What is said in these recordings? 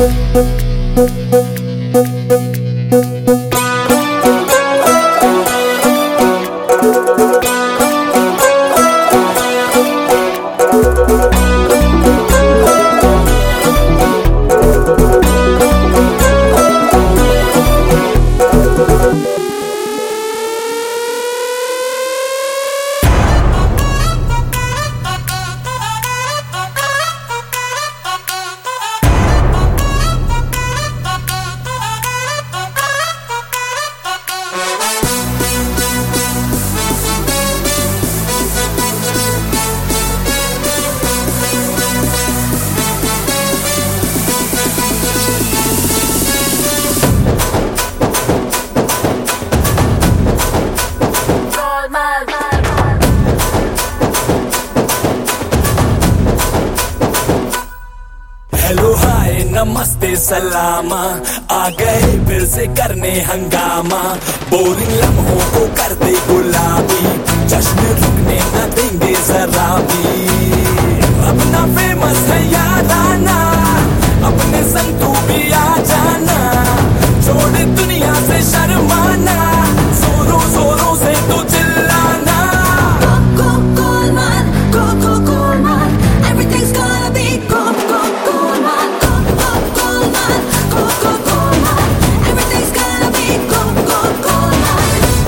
Hello hi नमस्ते सलामा, आ गए फिर से करने हंगामा। बोरिंग लम्हों को कर दे गुलाबी, जश्न रुकने न देंगे जरा भी। अपना फेमस है याराना, अपने संग तू भी आ जाना। छोड़ दुनिया से शर्माना, जोरों जोरों से तू चिल्लाना। Everything's gonna be Goldman. Everything's gonna be Goldman.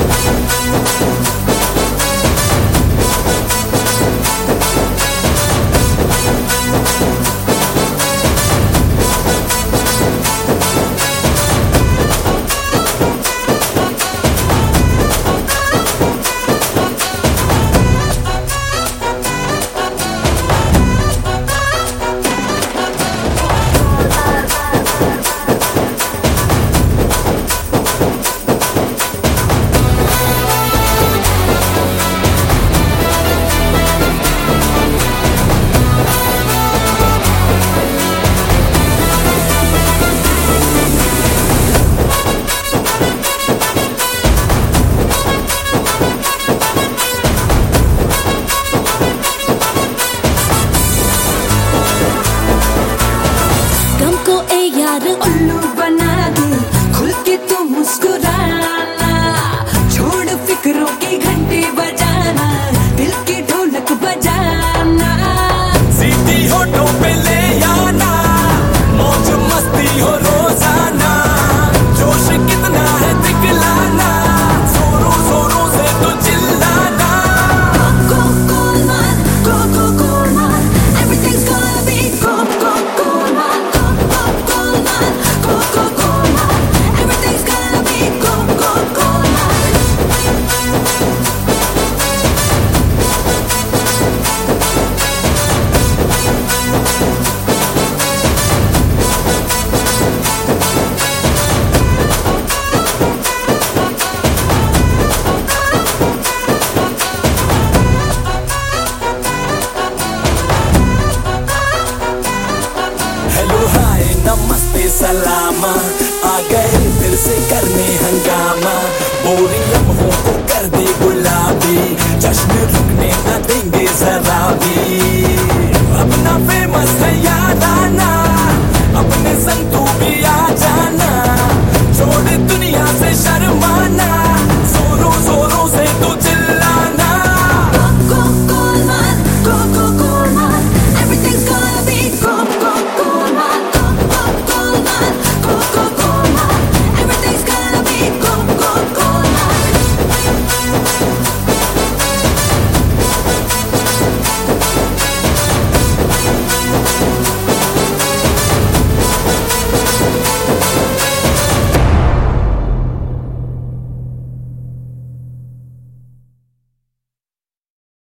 उल्लू बना दूं, खुल के तू मुस्कुराना। छोड़ फिक्रों की घंटी बजाना, दिल की ढोलक बजाना। सीधी होठों पे ले आना, मौज मस्ती हो रोजाना। जोश कितना है दिखलाना, जोरों जोरों से तो चिल्लाना। Goldman. Everything's gonna be Goldman. Everything's gonna be Goldman. Hello hi नमस्ते सलामा, आ गए फिर से करने हंगामा। बोरिंग लम्हों को कर दे गुलाबी, जश्न रुकने न देंगे जरा भी। अपना फेमस है याराना,